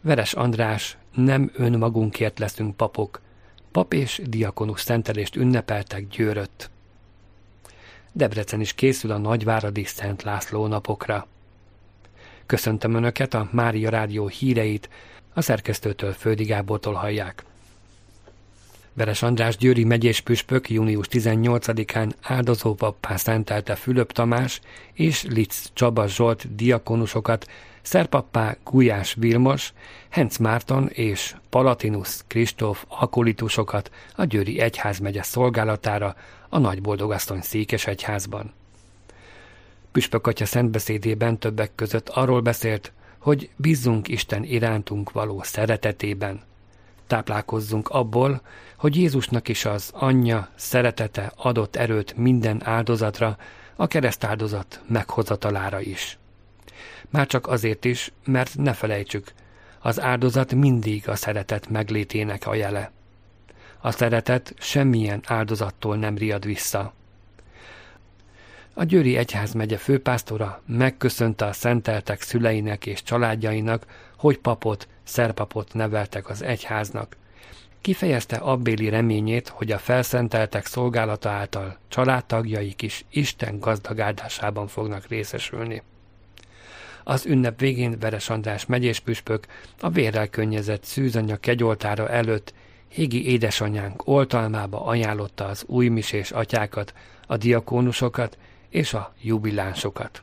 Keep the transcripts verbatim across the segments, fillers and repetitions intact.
Veres András, nem önmagunkért leszünk papok. Pap és diakonus szentelést ünnepeltek Győrött. Debrecen is készül a nagyváradi Szent László napokra. Köszöntöm Önöket, a Mária Rádió híreit a szerkesztőtől, Földi Gábortól hallják. Veres András győri megyés püspök június tizennyolcadikán áldozópappá szentelte Fülöp Tamás és Litz Csaba Zsolt diakonusokat, szerpappá Gulyás Vilmos, Henc Márton és Palatinus Kristóf akolitusokat a győri egyházmegye szolgálatára a Nagyboldogasszony székesegyházban. Püspök atya szentbeszédében többek között arról beszélt, hogy bízzunk Isten irántunk való szeretetében. Táplálkozzunk abból, hogy Jézusnak is az anyja szeretete adott erőt minden áldozatra, a keresztáldozat meghozatalára is. Már csak azért is, mert ne felejtsük, az áldozat mindig a szeretet meglétének a jele. A szeretet semmilyen áldozattól nem riad vissza. A győri egyházmegye főpásztora megköszönte a szenteltek szüleinek és családjainak, hogy papot, szerpapot neveltek az egyháznak. Kifejezte abbéli reményét, hogy a felszenteltek szolgálata által családtagjaik is Isten gazdag áldásában fognak részesülni. Az ünnep végén Veres András megyéspüspök a vérrel könnyezett szűzanya kegyoltára előtt hégi édesanyánk oltalmába ajánlotta az újmisés atyákat, a diakónusokat és a jubilánsokat.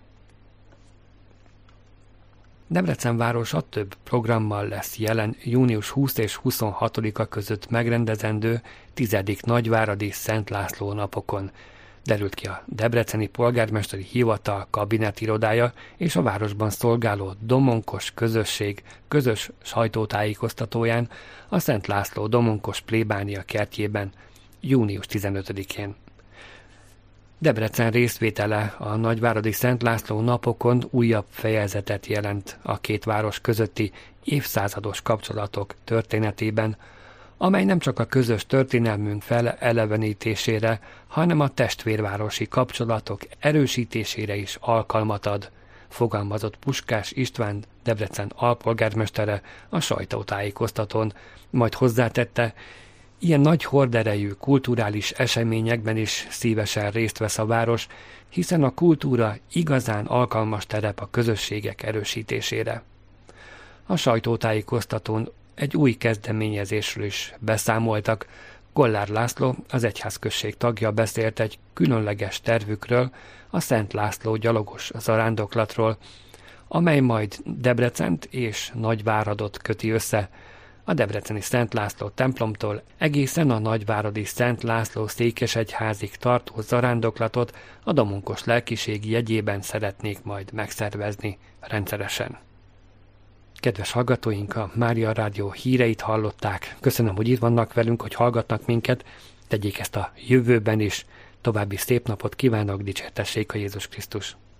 Debrecen városa több programmal lesz jelen június huszadika és huszonhatodika között megrendezendő tizedik nagyváradi Szent László napokon, derült ki a Debreceni Polgármesteri Hivatal kabinetirodája és a városban szolgáló Domonkos közösség közös sajtótájékoztatóján a Szent László Domonkos plébánia kertjében június tizenötödikén. Debrecen részvétele a nagyváradi Szent László napokon újabb fejezetet jelent a két város közötti évszázados kapcsolatok történetében, amely nem csak a közös történelmünk felelevenítésére, hanem a testvérvárosi kapcsolatok erősítésére is alkalmat ad, fogalmazott Puskás István, Debrecen alpolgármestere a sajtótájékoztatón, majd hozzátette, ilyen nagy horderejű kulturális eseményekben is szívesen részt vesz a város, hiszen a kultúra igazán alkalmas terep a közösségek erősítésére. A sajtótájékoztatón egy új kezdeményezésről is beszámoltak. Gollár László, az egyházközség tagja beszélt egy különleges tervükről, a Szent László gyalogos zarándoklatról, amely majd Debrecent és Nagyváradot köti össze, a debreceni Szent László templomtól egészen a nagyváradi Szent László székesegyházig tartó zarándoklatot a domonkos lelkiség jegyében szeretnék majd megszervezni rendszeresen. Kedves hallgatóink, a Mária Rádió híreit hallották. Köszönöm, hogy itt vannak velünk, hogy hallgatnak minket. Tegyék ezt a jövőben is. További szép napot kívánok, dicsértessék a Jézus Krisztus.